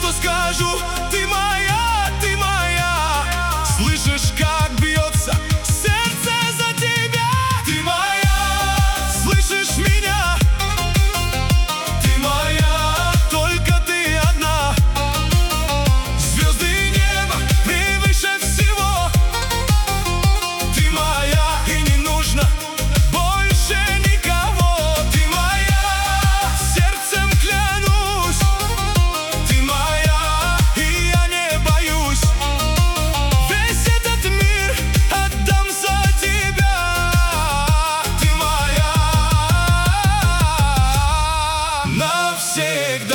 что скажу. Ты моя, ты моя. Слышишь, как бьется сердце за тебя? Ты моя, слышишь меня? Ты моя, только ты одна. Звезды и небо превыше всего. Ты моя, и не нужно больше никого. Ты моя, сердцем клянусь. Ты моя, и я не боюсь. Весь этот мир отдам за тебя. Ты моя навсегда.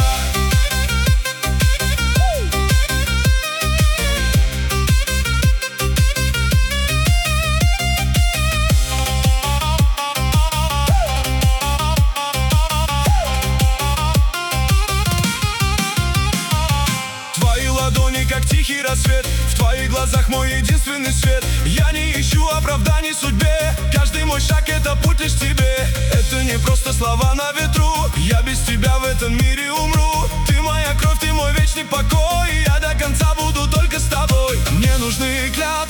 Твои ладони, как тихий рассвет. В твоих глазах мой единственный свет. Я не ищу оправданий судьбе. Каждый мой шаг — это путь лишь к тебе. Это не просто слова на ветру. Я без тебя в этом мире умру. Ты моя кровь, ты мой вечный покой. Я до конца буду только с тобой. Мне нужны клятвы.